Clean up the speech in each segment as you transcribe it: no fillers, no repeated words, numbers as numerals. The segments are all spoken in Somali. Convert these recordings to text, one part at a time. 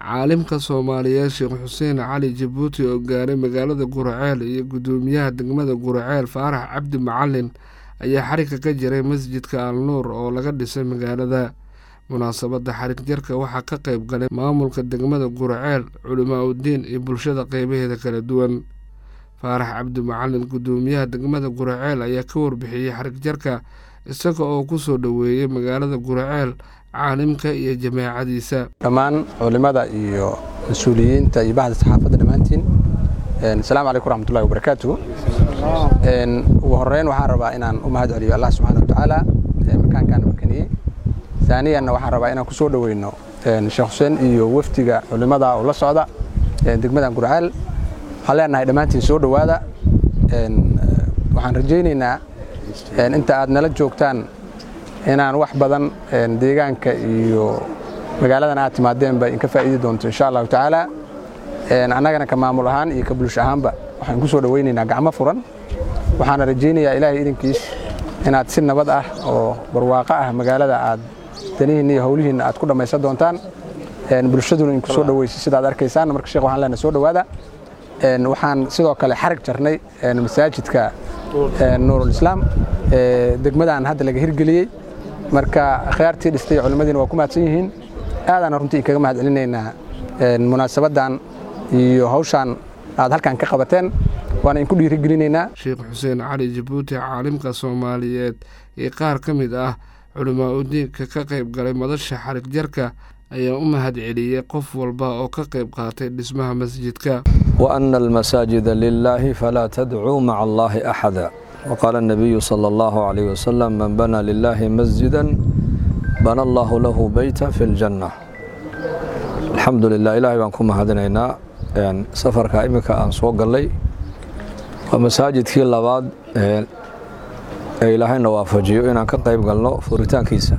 caalimka Soomaaliyeed Sheekh Xuseen Cali Jabuuti oo gaaray magaalada Gurceel iyo gudoomiyaha degmada Gurceel Faarax Cabdi Macalin ayaa xariga ka jiray masjidka Al-Nuur oo laga dhisay magaalada. munaasabada xarig jarka waxaa ka qayb galay maamulka degmada Gurceel, culamaa u diin iyo bulshada qaybaheeda kala duwan. Faarax Cabdi Macalin gudoomiyaha degmada Gurceel ayaa ka warbixiyay xarig jarka isaga oo ku soo dhaweeyay magaalada Gurceel caalimka iyo jamaacadiisa. dhammaan culimada iyo mas'uuliyiinta iyo bahda saxaafadda dhamaantiin assalaamu calaykum waraxmatullaahi wabarakaatuh. ugu horeyn waxaan rabaa inaan u mahad celiyo Allah subxaanahu wa ta'aala makaankan makaniyay. ثانيا waxaan rabaa inaan ku soo dhaweyno Sheekh Xuseen iyo waftiga culimada oo la socda degmada Gurceel. waxaan leenahay dhamaantiin soo dhawaada. waxaan rajaynaynaa inta aad nala joogtaan inaan wax badan deegaanka iyo magaaladan aad timaadeenba in ka faa'iidi doonto insha Allah ta'ala. annagana ka maamul ahaan iyo ka bulsho ahaanba waxaan ku soo dhaweynaynaa gacmo furan. waxaan rajaynayaa Ilaahay idinkiis inaad si nabad ah oo barwaaqo ah magaalada aad tanihiin iyo hawlihiina aad ku dhamaysan doontaan. bulshaduna in ku soo dhaweysay sida aad arkaysaan. marka sheekh waxaan leenahay soo dhawaada. waxaan sidoo kale xarig jarnay masaajidka Nuurul Islaam degmadan hadda laga hirgeliyay. marka khiyaartii dhistay culimadiina waa ku mahadsan yihiin. aadana runtii kaga mahad celinaynaa munaasabadan iyo hawshan aad halkan ka qabateen. waana in ku dhiirigelinaynaa. Sheekh Xuseen Cali Jabuuti caalimka Soomaaliyeed ee qaar ka mid ah culamaa u diinka ka qayb galay madasha xarig jarka ayaa u mahad celiyay qof walba oo ka qayb qaatay dhismaha masjidka. وأن المساجد لله فلا تدعوا مع الله أحدا وقال النبي صلى الله عليه وسلم من بنى لله مسجدا بنى الله له بيتا في الجنة. الحمد لله إلهي بانكم هدنينا سفر كائمك أن سوق لي ومساجد كي لباد إلهي نوافجيو إن كان قيب قالنا فوريتان كيسا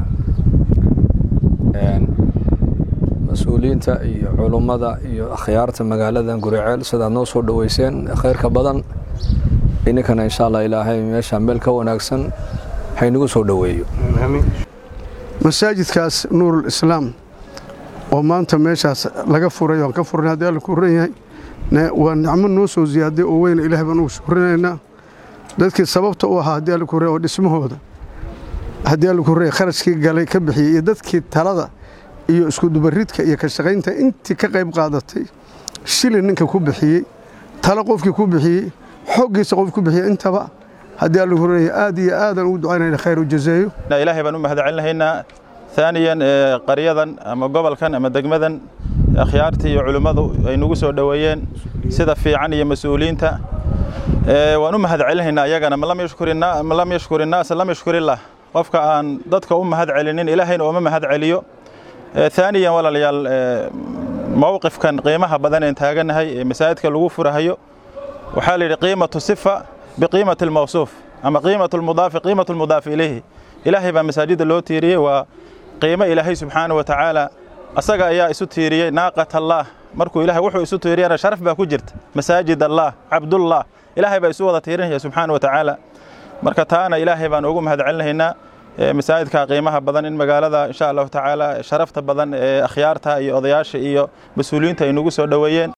مسؤولينتا iyo culimada iyo akhyaarta magaalada Gurceel sida noo soo dhaweyseen khayrka badan inkana insha Allah Ilaahay meesha meel ka wanaagsan haynugu soo dhaweeyo. masaajidkaas Nuurul Islaam oo maanta meeshaas laga furay oo ka furnaa hadii la ku reeyay waa nicmo noo soo ziyaaday oo weyn Ilaahay baan u shukrinayna. dadkii sababta u ahaa hadii la ku reeyo dhismahooda hadii la ku reeyo kharashkii galay ka bixiyay dadkii talada iyo isku dubaridka iyo ka shaqaynta intii ka qayb qaadatay shilin ninka ku bixiyay talo qofkii ku bixiyay xoggiisa qof ku bixiyay intaba hadii la horeeyay aad iyo aadan u ducaynayna khayr u jazeeyo. ilaahay baan u mahad celinaynaa. ثانيا قريضا أما قبل كان أما دقمدا أخيارتي علماء ينوجو سو دويين سيدا في عني مسؤولين تا ونم هذا علينا يجانا ما لم يشكر الناس لم يشكر الله وفق أن ضدك هذا علينا إلهين هذا عليو. ثانيا ولا ليال موقف كان قيمها بدن انتهاجنا هي مساعدك الوفر هيو وحال قيمة الصفة بقيمة الموصوف أما قيمة المضاف إليه إلهي بمساجد اللوتيري وقيمة إلهي سبحانه وتعالى أسقى يا إسوتيري ناقة الله مركو إلهي وحو إسوتيري أنا شرف باكوجرت مساجد الله عبد الله إلهي بإسوة تيريه سبحانه وتعالى مركتانا إلهي بانوغم هذا علنا هنا مساعدك قيمها بدن المقالة إن شاء الله تعالى شرفت بدن أخيارتها إيو أضياش إيو مسؤولين تينوغو سو دويين